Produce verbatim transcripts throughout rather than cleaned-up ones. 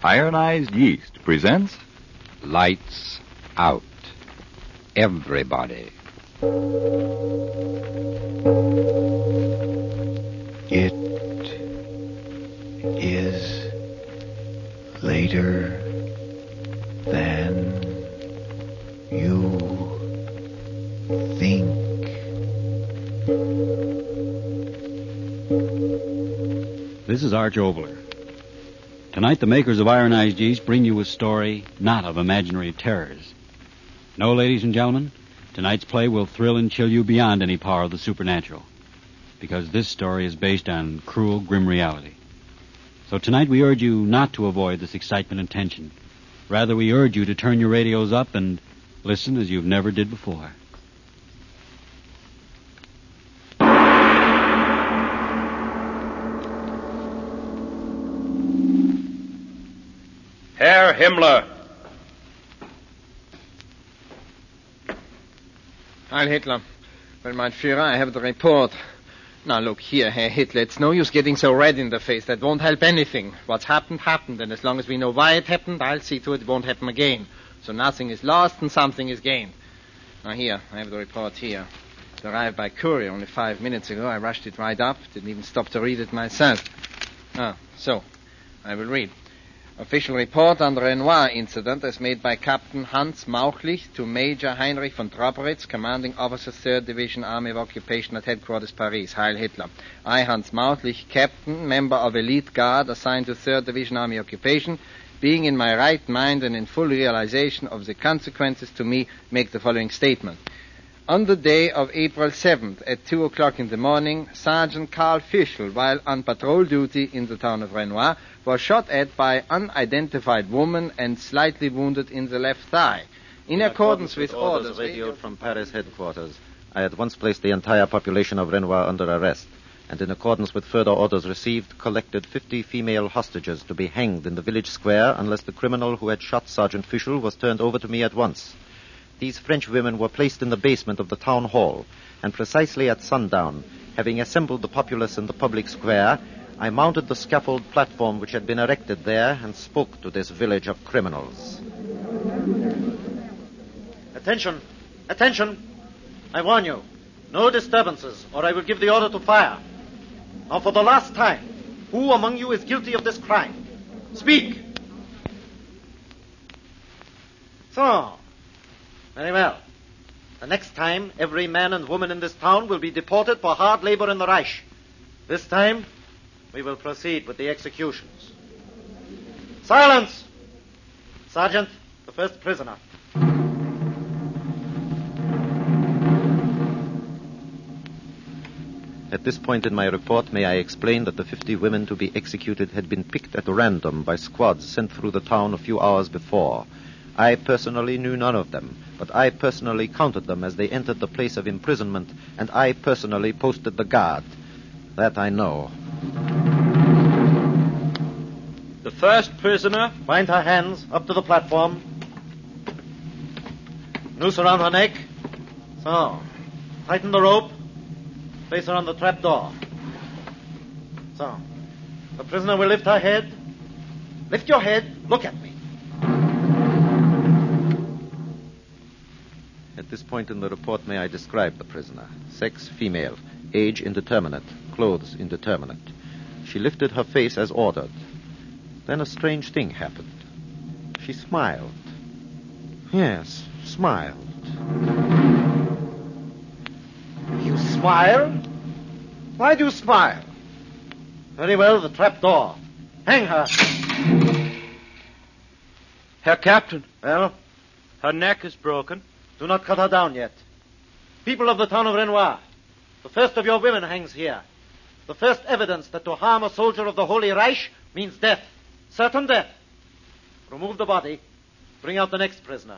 Ironized Yeast presents Lights Out. Everybody. It is later than you think. This is Arch Obler. Tonight, the makers of Ironized Yeast bring you a story not of imaginary terrors. No, ladies and gentlemen, tonight's play will thrill and chill you beyond any power of the supernatural, because this story is based on cruel, grim reality. So tonight we urge you not to avoid this excitement and tension. Rather, we urge you to turn your radios up and listen as you've never did before. Herr Himmler. Heil Hitler. Well, mein Führer, I have the report. Now, look here, Herr Hitler. It's no use getting so red in the face. That won't help anything. What's happened, happened. And as long as we know why it happened, I'll see to it it won't happen again. So nothing is lost and something is gained. Now, here, I have the report here. It arrived by courier only five minutes ago. I rushed it right up. Didn't even stop to read it myself. Ah, so, I will read. Official report on the Renoir incident as made by Captain Hans Mauchlich to Major Heinrich von Trobberitz, Commanding Officer third Division Army of Occupation at Headquarters Paris. Heil Hitler. I, Hans Mauchlich, Captain, member of Elite Guard assigned to third Division Army Occupation, being in my right mind and in full realization of the consequences to me, make the following statement. On the day of April seventh at two o'clock in the morning, Sergeant Karl Fischl, while on patrol duty in the town of Renoir, was shot at by unidentified woman and slightly wounded in the left thigh. In, in accordance, accordance with, with orders, orders radioed from Paris headquarters, I at once placed the entire population of Renoir under arrest, and in accordance with further orders received, collected fifty female hostages to be hanged in the village square unless the criminal who had shot Sergeant Fischl was turned over to me at once. These French women were placed in the basement of the town hall, and precisely at sundown, having assembled the populace in the public square, I mounted the scaffold platform which had been erected there and spoke to this village of criminals. Attention! Attention! I warn you, no disturbances, or I will give the order to fire. Now, for the last time, who among you is guilty of this crime? Speak! So, very well. The next time, every man and woman in this town will be deported for hard labor in the Reich. This time, we will proceed with the executions. Silence! Sergeant, the first prisoner. At this point in my report, may I explain that the fifty women to be executed had been picked at random by squads sent through the town a few hours before. I personally knew none of them, but I personally counted them as they entered the place of imprisonment, and I personally posted the guard. That I know. The first prisoner. Bind her hands up to the platform. Noose around her neck. So. Tighten the rope. Place her on the trap door. So. The prisoner will lift her head. Lift your head. Look at me. At this point in the report, may I describe the prisoner? Sex, female. Age, indeterminate. Clothes, indeterminate. She lifted her face as ordered. Then a strange thing happened. She smiled. Yes, smiled. You smile? Why do you smile? Very well, the trap door. Hang her. Herr Captain. Well? Her neck is broken. Do not cut her down yet. People of the town of Renoir, the first of your women hangs here. The first evidence that to harm a soldier of the Holy Reich means death. Certain death. Remove the body. Bring out the next prisoner.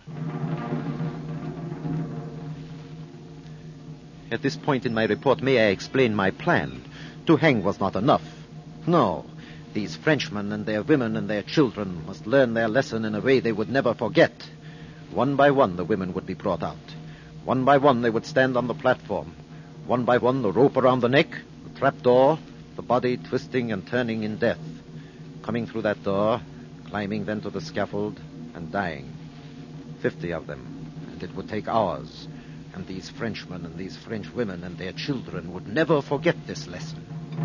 At this point in my report, may I explain my plan? To hang was not enough. No. These Frenchmen and their women and their children must learn their lesson in a way they would never forget. One by one, the women would be brought out. One by one, they would stand on the platform. One by one, the rope around the neck, the trap door, the body twisting and turning in death. Coming through that door, climbing then to the scaffold and dying. Fifty of them, and it would take hours. And these Frenchmen and these French women and their children would never forget this lesson.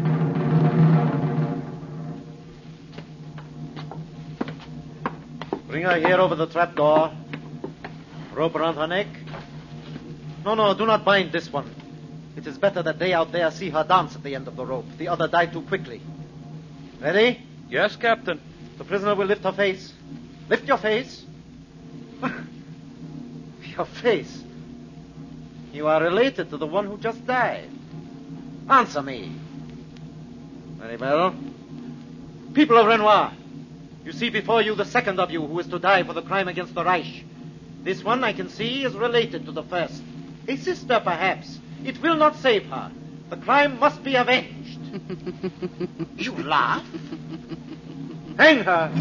Bring her here over the trapdoor. Rope around her neck. No, no, do not bind this one. It is better that they out there see her dance at the end of the rope. The other died too quickly. Ready? Yes, Captain. The prisoner will lift her face. Lift your face. Your face. You are related to the one who just died. Answer me. Very well. People of Renoir, you see before you the second of you who is to die for the crime against the Reich. This one, I can see, is related to the first. A sister, perhaps. It will not save her. The crime must be avenged. You laugh? Hang her.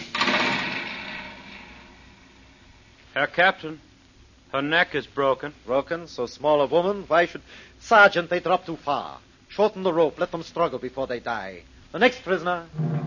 Herr Captain, her neck is broken. Broken? So small a woman? Why should... Sergeant, they drop too far. Shorten the rope. Let them struggle before they die. The next prisoner.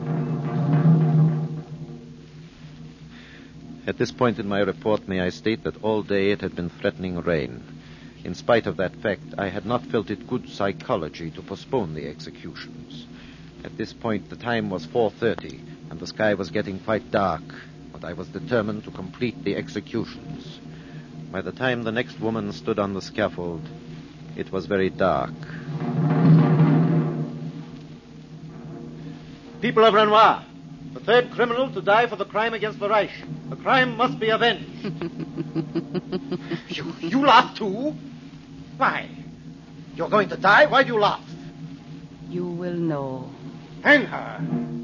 At this point in my report, may I state that all day it had been threatening rain. In spite of that fact, I had not felt it good psychology to postpone the executions. At this point, the time was four thirty, and the sky was getting quite dark, but I was determined to complete the executions. By the time the next woman stood on the scaffold, it was very dark. People of Renoir, the third criminal to die for the crime against the Reich. The crime must be avenged. you, you laugh too? Why? You're going to die? Why do you laugh? You will know. Hang her.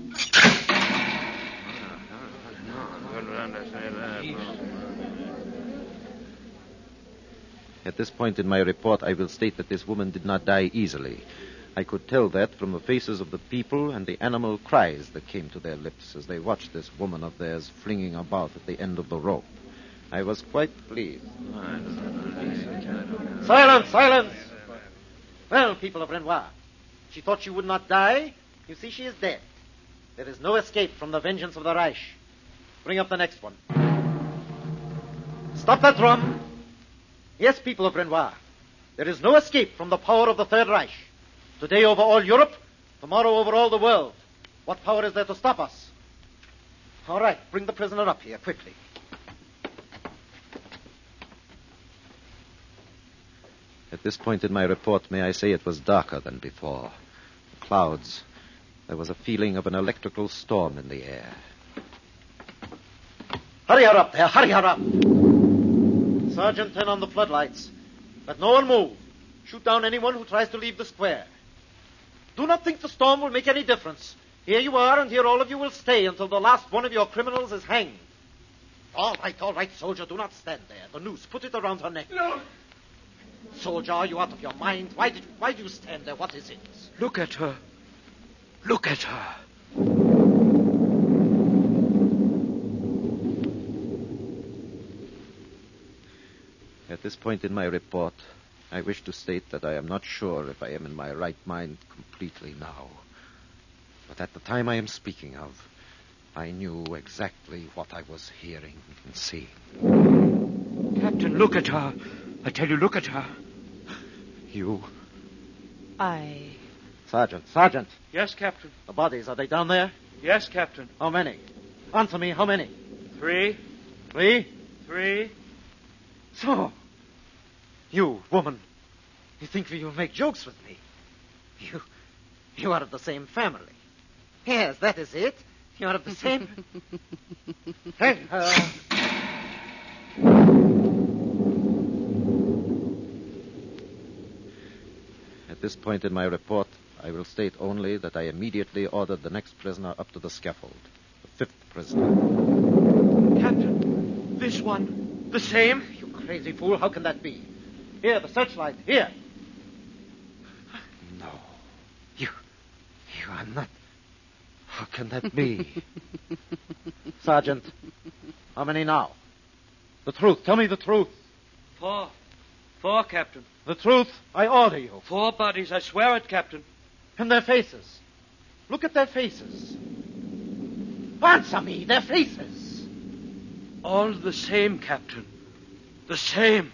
At this point in my report, I will state that this woman did not die easily. I could tell that from the faces of the people and the animal cries that came to their lips as they watched this woman of theirs flinging about at the end of the rope. I was quite pleased. Silence, silence! Well, people of Renoir, she thought she would not die. You see, she is dead. There is no escape from the vengeance of the Reich. Bring up the next one. Stop that drum. Yes, people of Renoir, there is no escape from the power of the Third Reich. Today over all Europe, tomorrow over all the world. What power is there to stop us? All right, bring the prisoner up here, quickly. At this point in my report, may I say it was darker than before. The clouds. There was a feeling of an electrical storm in the air. Hurry her up there, hurry her up! Sergeant, turn on the floodlights. Let no one move. Shoot down anyone who tries to leave the square. Do not think the storm will make any difference. Here you are, and here all of you will stay until the last one of your criminals is hanged. All right, all right, soldier, do not stand there. The noose, put it around her neck. No. Soldier, are you out of your mind? Why did you, why do you stand there? What is it? Look at her. Look at her. At this point in my report, I wish to state that I am not sure if I am in my right mind completely now. But at the time I am speaking of, I knew exactly what I was hearing and seeing. Captain, look at her. I tell you, look at her. You? I... Sergeant, Sergeant. Yes, Captain. The bodies, are they down there? Yes, Captain. How many? Answer me, how many? Three. Three? Three. So, you, woman, you think you'll make jokes with me? You, you are of the same family. Yes, that is it. You are of the same... Hang her. At this point in my report, I will state only that I immediately ordered the next prisoner up to the scaffold. The fifth prisoner. Captain, this one, the same? You crazy fool, how can that be? Here, the searchlight, here. No. You... You are not... How can that be? Sergeant, how many now? The truth, tell me the truth. Four. Four, Captain. The truth, I order you. Four bodies, I swear it, Captain. And their faces. Look at their faces. Answer me, their faces. All the same, Captain. The same.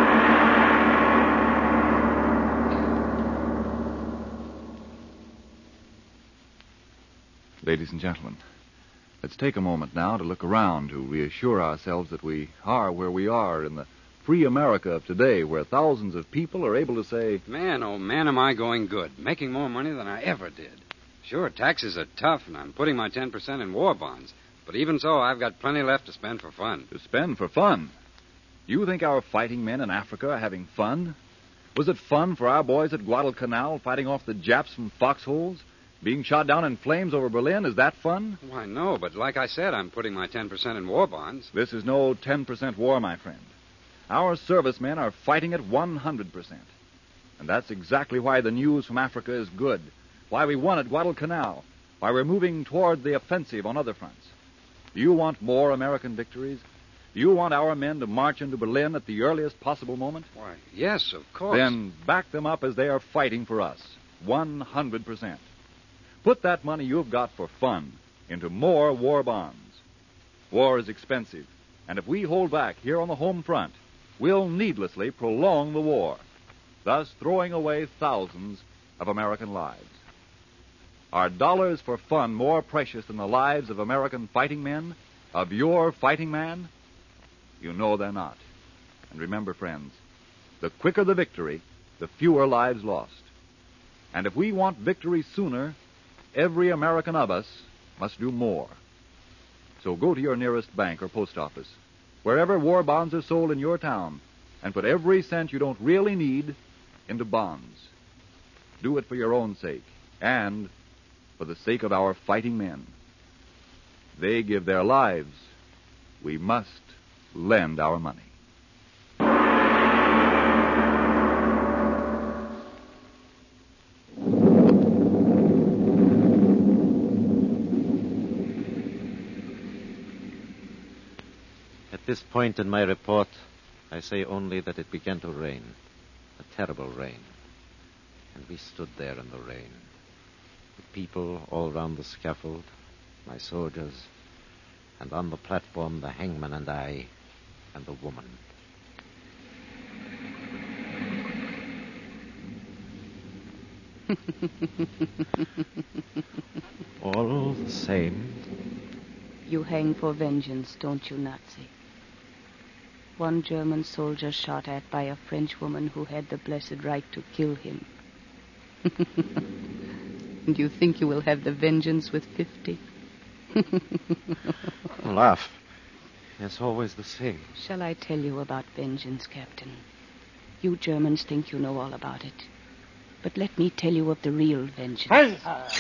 Ladies and gentlemen, let's take a moment now to look around to reassure ourselves that we are where we are in the free America of today, where thousands of people are able to say, Man, oh man, am I going good. Making more money than I ever did. Sure, taxes are tough, and I'm putting my ten percent in war bonds. But even so, I've got plenty left to spend for fun. to spend for fun. You think our fighting men in Africa are having fun? Was it fun for our boys at Guadalcanal fighting off the Japs from foxholes? Being shot down in flames over Berlin, is that fun? Why, no, but like I said, I'm putting my ten percent in war bonds. This is no ten percent war, my friend. Our servicemen are fighting at one hundred percent. And that's exactly why the news from Africa is good, why we won at Guadalcanal, why we're moving toward the offensive on other fronts. Do you want more American victories? Do you want our men to march into Berlin at the earliest possible moment? Why, yes, of course. Then back them up as they are fighting for us, one hundred percent. Put that money you've got for fun into more war bonds. War is expensive, and if we hold back here on the home front, we'll needlessly prolong the war, thus throwing away thousands of American lives. Are dollars for fun more precious than the lives of American fighting men, of your fighting man? You know they're not. And remember, friends, the quicker the victory, the fewer lives lost. And if we want victory sooner, every American of us must do more. So go to your nearest bank or post office, wherever war bonds are sold in your town, and put every cent you don't really need into bonds. Do it for your own sake, and for the sake of our fighting men. They give their lives. We must lend our money. At this point in my report, I say only that it began to rain, a terrible rain. And we stood there in the rain. The people all round the scaffold, my soldiers, and on the platform the hangman and I, and the woman. All the same. You hang for vengeance, don't you, Nazi? One German soldier shot at by a French woman who had the blessed right to kill him. And you think you will have the vengeance with fifty? Laugh. It's always the same. Shall I tell you about vengeance, Captain? You Germans think you know all about it. But let me tell you of the real vengeance.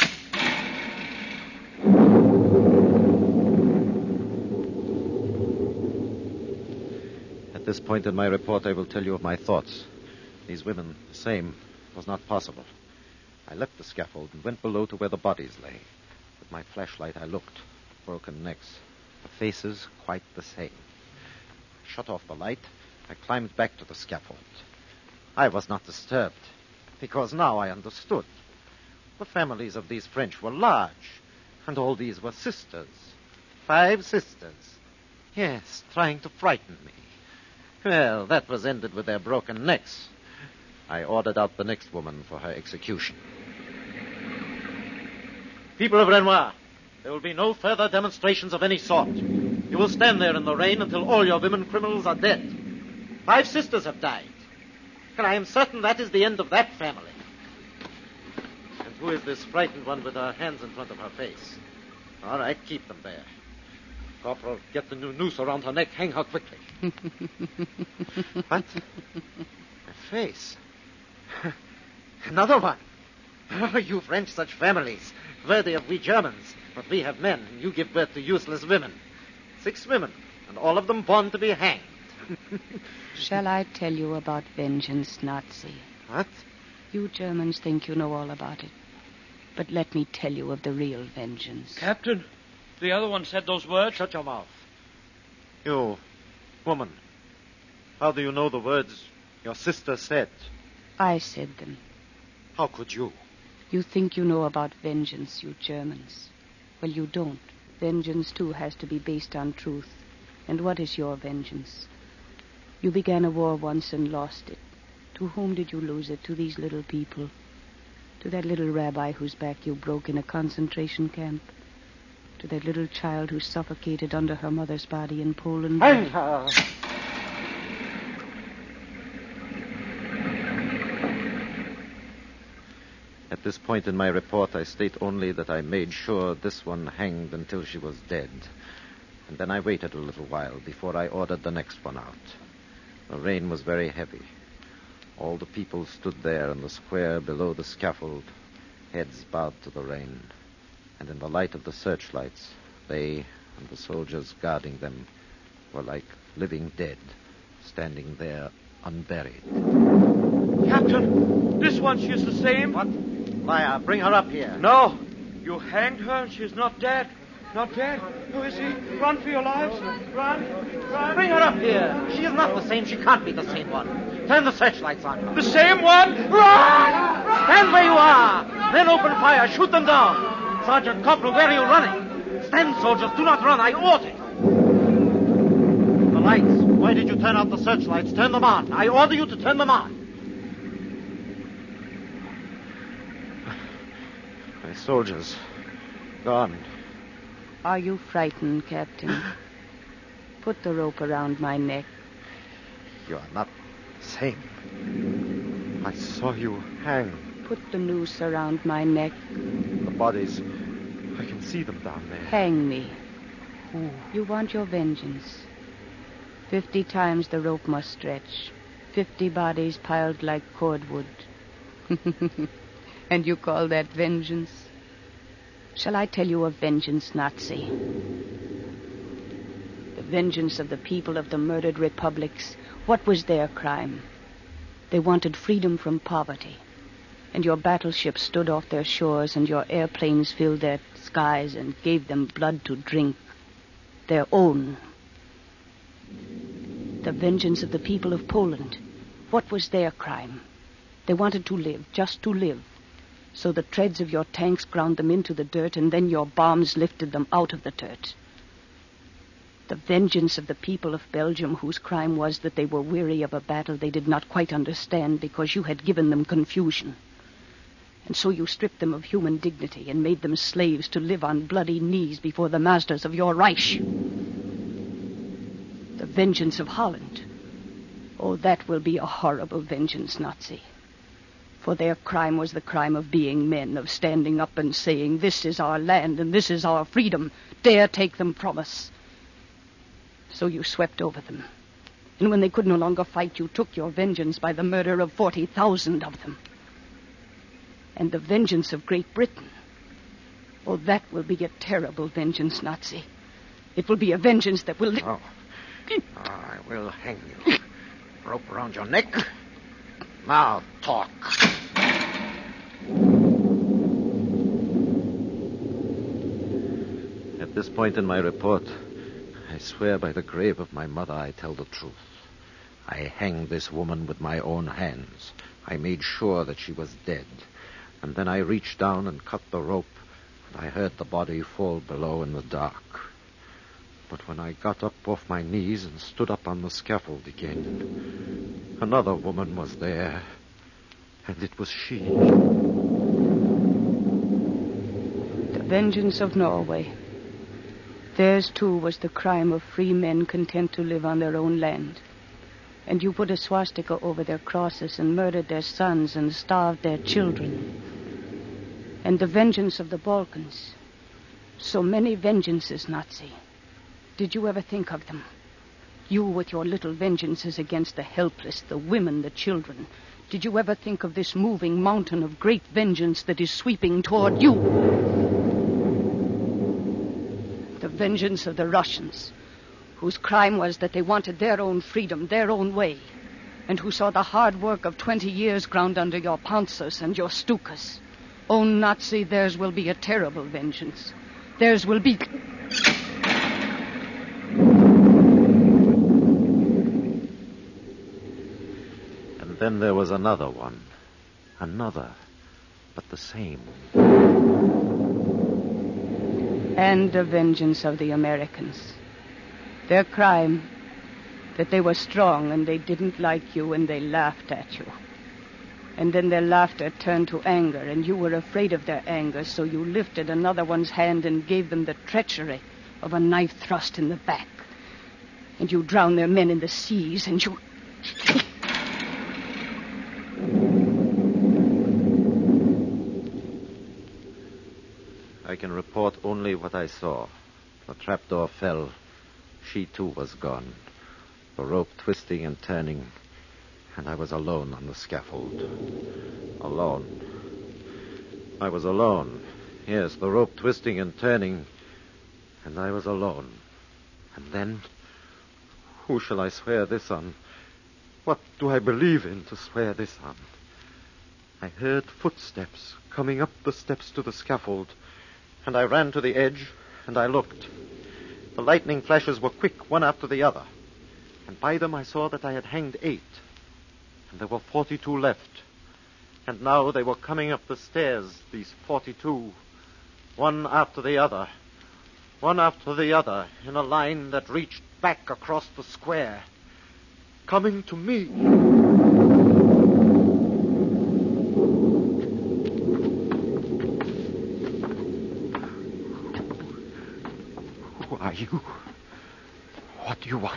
At this point in my report, I will tell you of my thoughts. These women, the same, was not possible. I left the scaffold and went below to where the bodies lay. With my flashlight, I looked. Broken necks. The faces quite the same. I shut off the light. I climbed back to the scaffold. I was not disturbed, because now I understood. The families of these French were large, and all these were sisters. Five sisters. Yes, trying to frighten me. Well, that was ended with their broken necks. I ordered out the next woman for her execution. People of Renoir, there will be no further demonstrations of any sort. You will stand there in the rain until all your women criminals are dead. Five sisters have died. And I am certain that is the end of that family. And who is this frightened one with her hands in front of her face? All right, keep them there. Corporal, get the new noose around her neck. Hang her quickly. What? Her face. Another one. Oh, you French, such families. Worthy of we Germans. But we have men, and you give birth to useless women. Six women, and all of them born to be hanged. Shall I tell you about vengeance, Nazi? What? You Germans think you know all about it. But let me tell you of the real vengeance. Captain, the other one said those words. Shut your mouth. You, woman, how do you know the words your sister said? I said them. How could you? You think you know about vengeance, you Germans. Well, you don't. vengeance, too, has to be based on truth. And what is your vengeance? You began a war once and lost it. To whom did you lose it? To these little people? To that little rabbi whose back you broke in a concentration camp? To that little child who suffocated under her mother's body in Poland? At this point in my report, I state only that I made sure this one hanged until she was dead. And then I waited a little while before I ordered the next one out. The rain was very heavy. All the people stood there in the square below the scaffold, heads bowed to the rain. And in the light of the searchlights, they and the soldiers guarding them were like living dead, standing there unburied. Captain, this one, she's the same. What? Liar, bring her up here. No, you hanged her and she's not dead. Not dead. Who is he? Run for your lives. Run. Run. Bring her up here. She is not the same. She can't be the same one. Turn the searchlights on her. The same one? Run! Stand where you are. Men open fire. Shoot them down. Sergeant Corporal, where are you running? Stand, soldiers. Do not run. I order you. The lights. Why did you turn out the searchlights? Turn them on. I order you to turn them on. My soldiers. Gone. Are you frightened, Captain? Put the rope around my neck. You are not the same. I saw you hang. Put the noose around my neck. The bodies. I can see them down there. Hang me. You want your vengeance. Fifty times the rope must stretch. Fifty bodies piled like cordwood. And you call that vengeance? Shall I tell you of vengeance, Nazi? The vengeance of the people of the murdered republics. What was their crime? They wanted freedom from poverty. And your battleships stood off their shores, and your airplanes filled their skies and gave them blood to drink. Their own. The vengeance of the people of Poland. What was their crime? They wanted to live, just to live. So the treads of your tanks ground them into the dirt, and then your bombs lifted them out of the dirt. The vengeance of the people of Belgium, whose crime was that they were weary of a battle they did not quite understand because you had given them confusion. And so you stripped them of human dignity and made them slaves to live on bloody knees before the masters of your Reich. The vengeance of Holland. Oh, that will be a horrible vengeance, Nazi. For their crime was the crime of being men, of standing up and saying, this is our land and this is our freedom. Dare take them from us. So you swept over them. And when they could no longer fight, you took your vengeance by the murder of forty thousand of them. And the vengeance of Great Britain. Oh, that will be a terrible vengeance, Nazi. It will be a vengeance that will... Oh, I will hang you. Rope around your neck. Now talk. At this point in my report, I swear by the grave of my mother I tell the truth. I hanged this woman with my own hands. I made sure that she was dead. And then I reached down and cut the rope, and I heard the body fall below in the dark. But when I got up off my knees and stood up on the scaffold again, another woman was there, and it was she. The vengeance of Norway. Theirs, too, was the crime of free men content to live on their own land. And you put a swastika over their crosses and murdered their sons and starved their children. And the vengeance of the Balkans. So many vengeances, Nazi. Did you ever think of them? You with your little vengeances against the helpless, the women, the children. Did you ever think of this moving mountain of great vengeance that is sweeping toward you? The vengeance of the Russians, whose crime was that they wanted their own freedom, their own way, and who saw the hard work of twenty years ground under your Panzers and your Stukas. Oh, Nazi, theirs will be a terrible vengeance. Theirs will be... And then there was another one. Another, but the same. And the vengeance of the Americans. Their crime, that they were strong and they didn't like you and they laughed at you. And then their laughter turned to anger, and you were afraid of their anger, so you lifted another one's hand and gave them the treachery of a knife thrust in the back. And you drowned their men in the seas, and you... I can report only what I saw. The trapdoor fell. She, too, was gone. The rope twisting and turning, and I was alone on the scaffold. Alone. I was alone. Yes, the rope twisting and turning, and I was alone. And then, who shall I swear this on? What do I believe in to swear this on? I heard footsteps coming up the steps to the scaffold, and I ran to the edge, and I looked. The lightning flashes were quick, one after the other, and by them I saw that I had hanged eight, and there were forty-two left. And now they were coming up the stairs, these forty-two, one after the other, one after the other, in a line that reached back across the square, coming to me. Who are you? What do you want?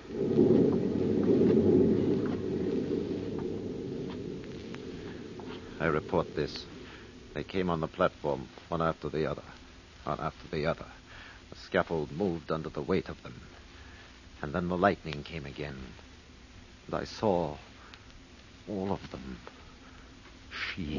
I report this. They came on the platform, one after the other, one after the other. The scaffold moved under the weight of them. And then the lightning came again. And I saw all of them. She.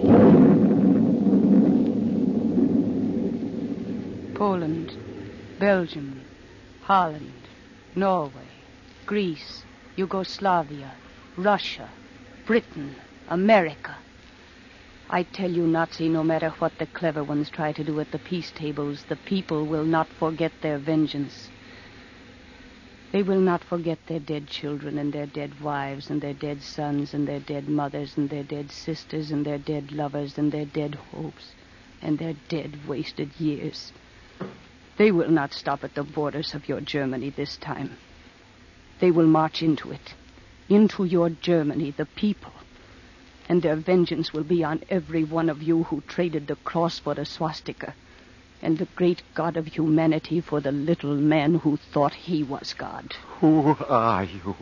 Poland, Belgium, Holland, Norway, Greece, Yugoslavia, Russia, Britain, America. I tell you, Nazi, no matter what the clever ones try to do at the peace tables, the people will not forget their vengeance. They will not forget their dead children and their dead wives and their dead sons and their dead mothers and their dead sisters and their dead lovers and their dead hopes and their dead wasted years. They will not stop at the borders of your Germany this time. They will march into it, into your Germany, the people. And their vengeance will be on every one of you who traded the cross for the swastika, and the great God of humanity for the little man who thought he was God. Who are you?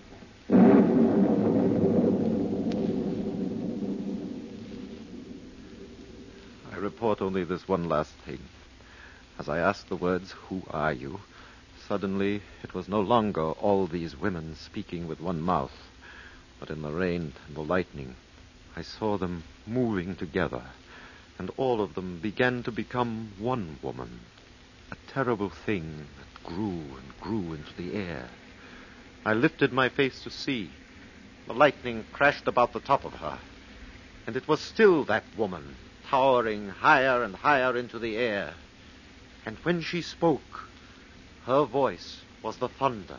I report only this one last thing. As I asked the words, "Who are you?" suddenly it was no longer all these women speaking with one mouth, but in the rain and the lightning, I saw them moving together, and all of them began to become one woman, a terrible thing that grew and grew into the air. I lifted my face to see. The lightning crashed about the top of her, and it was still that woman, towering higher and higher into the air. And when she spoke, her voice was the thunder.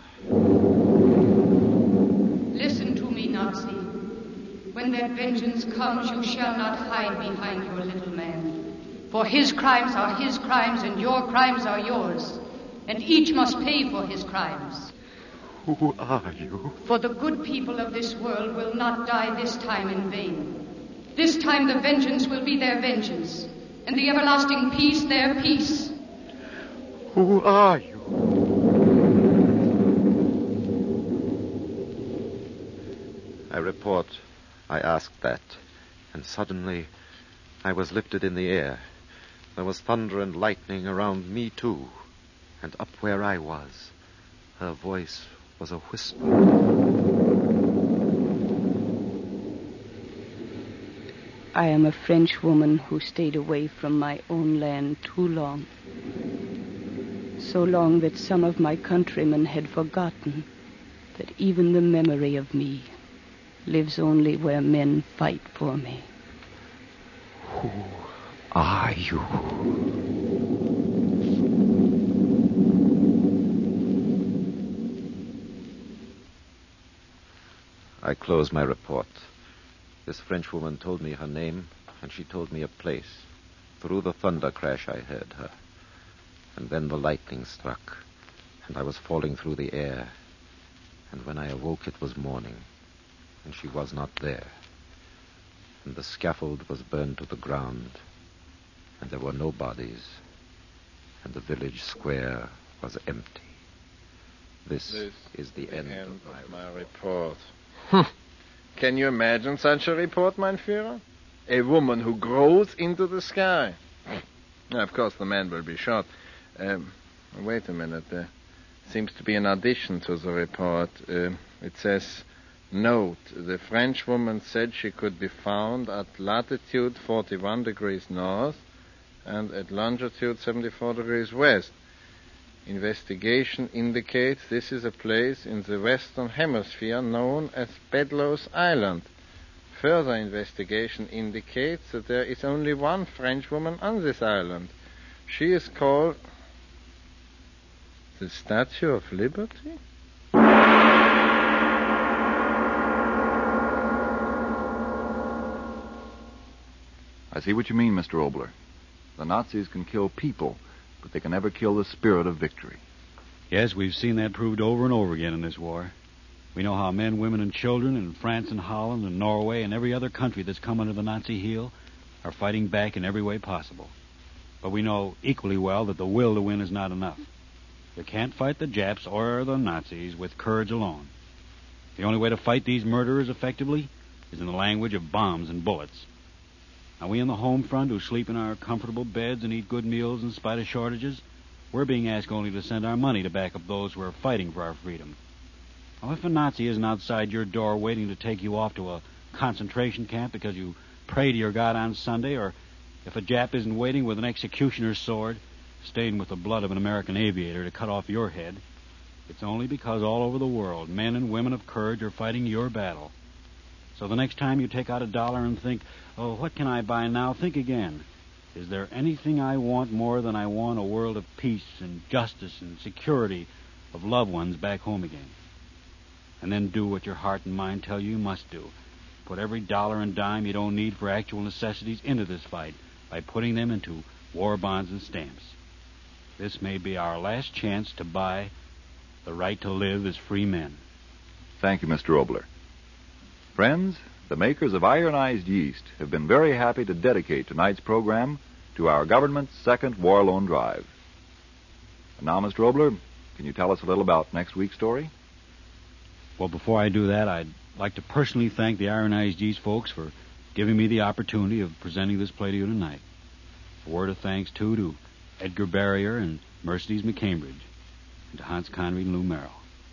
Listen to me, Nazi. When that vengeance comes, you shall not hide behind your little man. For his crimes are his crimes, and your crimes are yours. And each must pay for his crimes. Who are you? For the good people of this world will not die this time in vain. This time the vengeance will be their vengeance, and the everlasting peace their peace. Who are you? I report, I asked that, and suddenly I was lifted in the air. There was thunder and lightning around me, too, and up where I was, her voice was a whisper. I am a French woman who stayed away from my own land too long. So long that some of my countrymen had forgotten that even the memory of me lives only where men fight for me. Who are you? I closed my report. This Frenchwoman told me her name, and she told me a place. Through the thunder crash I heard her. And then the lightning struck, and I was falling through the air. And when I awoke, it was morning, and she was not there. And the scaffold was burned to the ground, and there were no bodies, and the village square was empty. This, this is the, the end, end of my, of my report. Hm. Can you imagine such a report, mein Führer? A woman who grows into the sky. Now, of course, the man will be shot. Um, wait a minute. There seems to be an addition to the report. Uh, it says, note, the French woman said she could be found at latitude forty-one degrees north and at longitude seventy-four degrees west. Investigation indicates this is a place in the Western Hemisphere known as Bedloes Island. Further investigation indicates that there is only one French woman on this island. She is called the Statue of Liberty? I see what you mean, Mister Obler. The Nazis can kill people, but they can never kill the spirit of victory. Yes, we've seen that proved over and over again in this war. We know how men, women, and children in France and Holland and Norway and every other country that's come under the Nazi heel are fighting back in every way possible. But we know equally well that the will to win is not enough. You can't fight the Japs or the Nazis with courage alone. The only way to fight these murderers effectively is in the language of bombs and bullets. Now, we on the home front who sleep in our comfortable beds and eat good meals in spite of shortages, we're being asked only to send our money to back up those who are fighting for our freedom. Now, if a Nazi isn't outside your door waiting to take you off to a concentration camp because you pray to your God on Sunday, or if a Jap isn't waiting with an executioner's sword, stained with the blood of an American aviator to cut off your head, it's only because all over the world men and women of courage are fighting your battle. So the next time you take out a dollar and think, oh, what can I buy now? Think again. Is there anything I want more than I want a world of peace and justice and security of loved ones back home again? And then do what your heart and mind tell you you must do. Put every dollar and dime you don't need for actual necessities into this fight by putting them into war bonds and stamps. This may be our last chance to buy the right to live as free men. Thank you, Mister Obler. Friends, the makers of ironized yeast have been very happy to dedicate tonight's program to our government's second war loan drive. And now, Mister Obler, can you tell us a little about next week's story? Well, before I do that, I'd like to personally thank the Ironized Yeast folks for giving me the opportunity of presenting this play to you tonight. A word of thanks, too, to Edgar Barrier and Mercedes McCambridge, and to Hans Conried and Lou Merrill.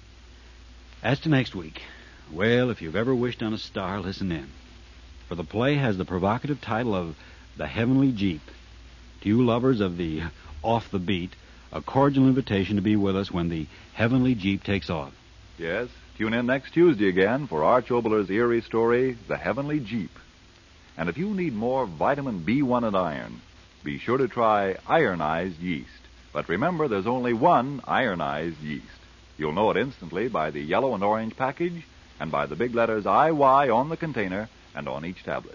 As to next week, well, if you've ever wished on a star, listen in. For the play has the provocative title of The Heavenly Jeep. To you lovers of the off the beat, a cordial invitation to be with us when the Heavenly Jeep takes off. Yes, tune in next Tuesday again for Arch Obler's eerie story, The Heavenly Jeep. And if you need more vitamin B one and iron, be sure to try ironized yeast. But remember, there's only one ironized yeast. You'll know it instantly by the yellow and orange package and by the big letters I Y on the container and on each tablet.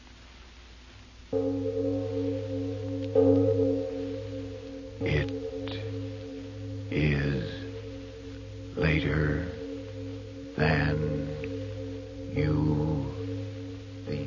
It is later than you think.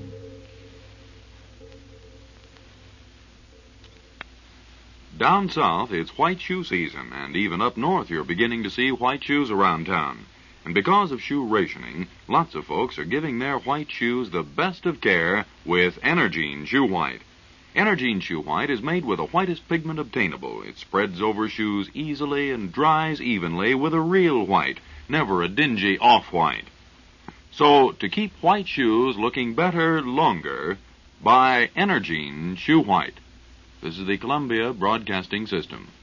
Down south, it's white shoe season, and even up north you're beginning to see white shoes around town. And because of shoe rationing, lots of folks are giving their white shoes the best of care with Energine Shoe White. Energine Shoe White is made with the whitest pigment obtainable. It spreads over shoes easily and dries evenly with a real white, never a dingy off-white. So, to keep white shoes looking better longer, buy Energine Shoe White. This is the Columbia Broadcasting System.